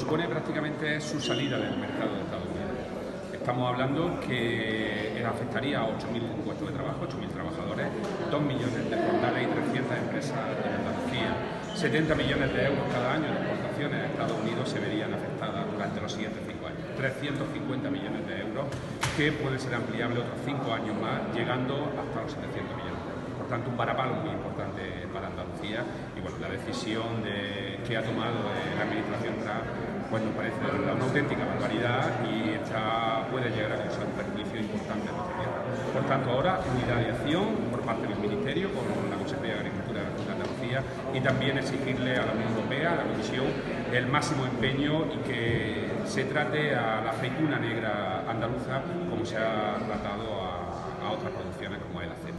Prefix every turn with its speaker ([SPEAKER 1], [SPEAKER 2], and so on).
[SPEAKER 1] supone prácticamente su salida del mercado de Estados Unidos. Estamos hablando que afectaría a 8.000 puestos de trabajo, 8.000 trabajadores, 2 millones de jornales y 300 empresas en Andalucía. 70 millones de euros cada año de exportaciones a Estados Unidos se verían afectadas durante los siguientes 5 años. 350 millones de euros que pueden ser ampliables otros 5 años más, llegando hasta los 700 millones de euros. Por tanto, un varapalo muy importante para Andalucía y bueno, la decisión que ha tomado la administración Trump pues nos parece de verdad una auténtica barbaridad y puede llegar a causar un perjuicio importante en nuestra tierra. Por tanto, ahora unidad de acción por parte del Ministerio con la Consejería de Agricultura de Andalucía y también exigirle a la Unión Europea, a la Comisión, el máximo empeño y que se trate a la aceituna negra andaluza como se ha tratado a otras producciones como el acero.